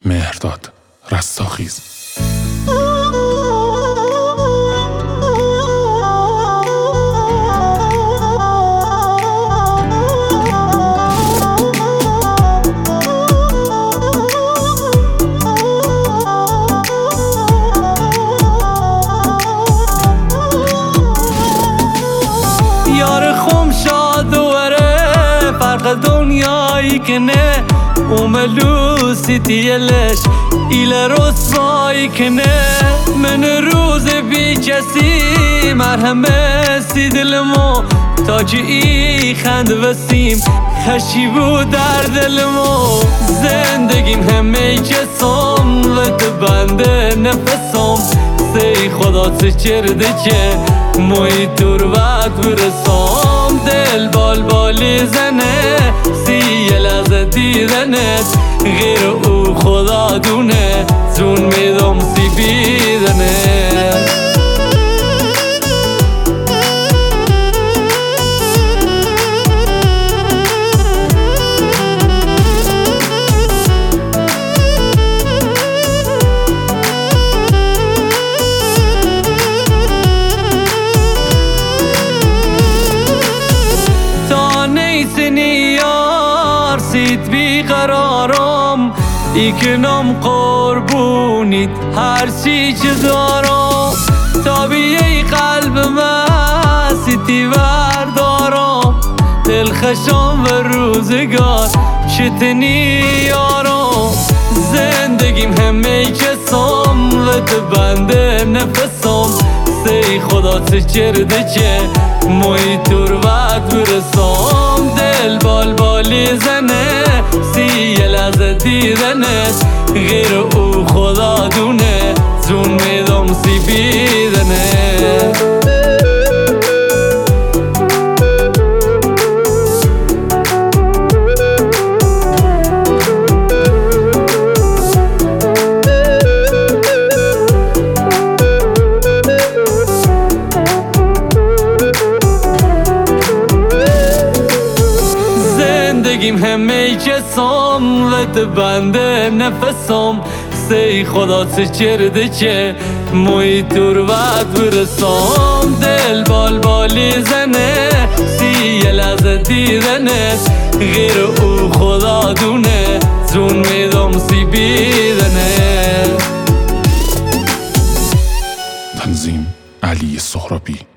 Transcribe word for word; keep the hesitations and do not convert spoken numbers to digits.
مهرداد رستاخیز. یار خوم شاد وره فرق دنیایی که نه اوملو سیتیلش ایل رسوایی که نه من روز بی کسی مرهمه سی دلمو تا که ای خند وسیم هشی بود در دلمو زندگیم همه کسام و بنده نفسام سی خدا چه کرده که موی دور وقت برسام دل بال بالی زنه سی یه لحظه دیدنت غیر او خدا دونه زون میدم سی بیدنه. سیت بی قرارم ای کنم قربونیت هر چی که دارم تابیه قلب من سیتی وردارم دل خشم و روزگار شتنی یارم زندگیم همه کسام و بنده نفسام سی خدا چه کرده که موی دور وقت برسام دل بال بالی زنه سی یه لحظه دیدنت غیر او خدا دونه زون میدم سی بیدنه. زندگیم همه کسام و بنده نفسام سی خدا چه کرده که موی دور وقت برسام دل بال بالی زنه سی یه لحظه دیدنت غیر او خدا دونه زون میدم سی بیدنه. تنظیم علی سهرابی.